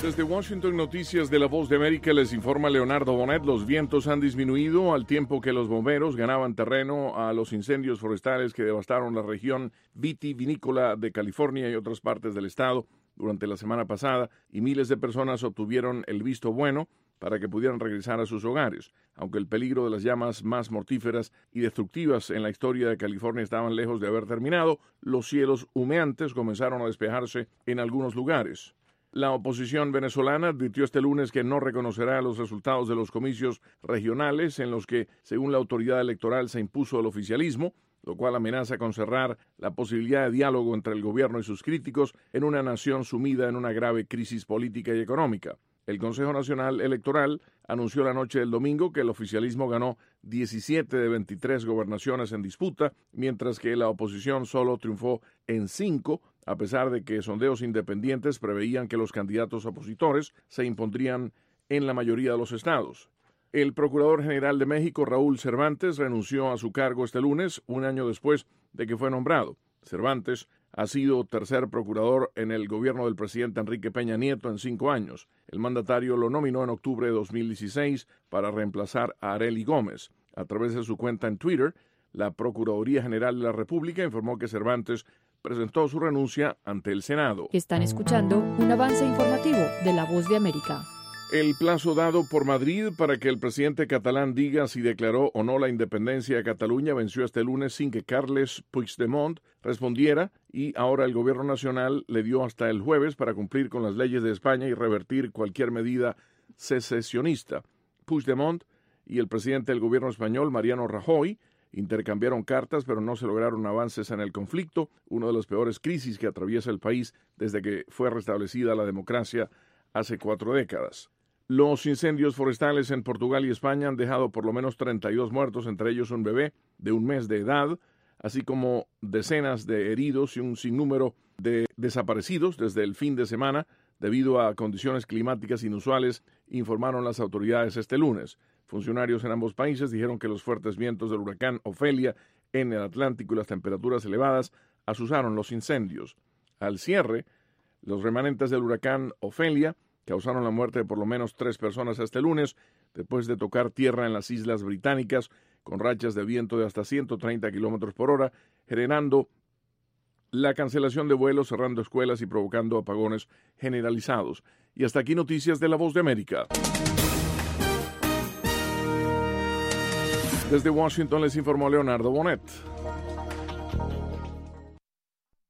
Desde Washington, Noticias de La Voz de América, les informa Leonardo Bonet. Los vientos han disminuido al tiempo que los bomberos ganaban terreno a los incendios forestales que devastaron la región vitivinícola de California y otras partes del estado durante la semana pasada, y miles de personas obtuvieron el visto bueno para que pudieran regresar a sus hogares. Aunque el peligro de las llamas más mortíferas y destructivas en la historia de California estaban lejos de haber terminado, los cielos humeantes comenzaron a despejarse en algunos lugares. La oposición venezolana advirtió este lunes que no reconocerá los resultados de los comicios regionales en los que, según la autoridad electoral, se impuso el oficialismo, lo cual amenaza con cerrar la posibilidad de diálogo entre el gobierno y sus críticos en una nación sumida en una grave crisis política y económica. El Consejo Nacional Electoral anunció la noche del domingo que el oficialismo ganó 17 de 23 gobernaciones en disputa, mientras que la oposición solo triunfó en 5, a pesar de que sondeos independientes preveían que los candidatos opositores se impondrían en la mayoría de los estados. El Procurador General de México, Raúl Cervantes, renunció a su cargo este lunes, un año después de que fue nombrado. Cervantes ha sido tercer procurador en el gobierno del presidente Enrique Peña Nieto en 5 años. El mandatario lo nominó en octubre de 2016 para reemplazar a Arely Gómez. A través de su cuenta en Twitter, la Procuraduría General de la República informó que Cervantes presentó su renuncia ante el Senado. Están escuchando un avance informativo de La Voz de América. El plazo dado por Madrid para que el presidente catalán diga si declaró o no la independencia de Cataluña venció este lunes sin que Carles Puigdemont respondiera, y ahora el gobierno nacional le dio hasta el jueves para cumplir con las leyes de España y revertir cualquier medida secesionista. Puigdemont y el presidente del gobierno español, Mariano Rajoy, intercambiaron cartas, pero no se lograron avances en el conflicto, una de las peores crisis que atraviesa el país desde que fue restablecida la democracia hace 4 décadas. Los incendios forestales en Portugal y España han dejado por lo menos 32 muertos, entre ellos un bebé de 1 mes de edad, así como decenas de heridos y un sinnúmero de desaparecidos desde el fin de semana debido a condiciones climáticas inusuales, informaron las autoridades este lunes. Funcionarios en ambos países dijeron que los fuertes vientos del huracán Ofelia en el Atlántico y las temperaturas elevadas asusaron los incendios. Al cierre, los remanentes del huracán Ofelia causaron la muerte de por lo menos 3 personas este lunes, después de tocar tierra en las Islas Británicas con rachas de viento de hasta 130 kilómetros por hora, generando la cancelación de vuelos, cerrando escuelas y provocando apagones generalizados. Y hasta aquí Noticias de La Voz de América. Desde Washington les informó Leonardo Bonet.